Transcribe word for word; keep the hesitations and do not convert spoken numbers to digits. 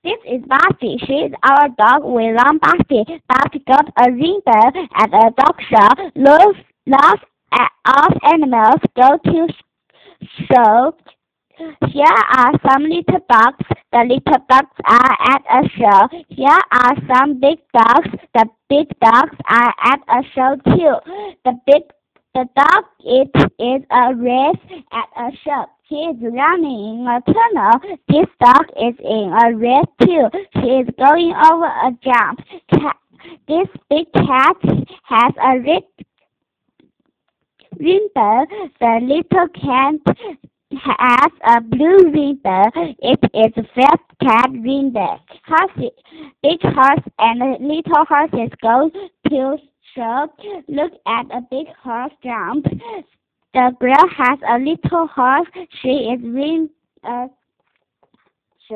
This is Buffy. She is our dog. We love Buffy. Buffy got a rainbow at a dog show. Loves, loves at all animals. Go to show. Here are some little dogs. The little dogs are at a show. Here are some big dogs. The big dogs are at a show too. The big the dog it is a race at a show. He is running in a tunnel. This dog is in a race too. She is going over a jump. Cat, this big cat has a red rainbow. The little cat has a blue rainbow. It is a fat cat rainbow. Horses, big horse and little horses go to show. Look at a big horse jump. The girl has a little horse. She is wearing a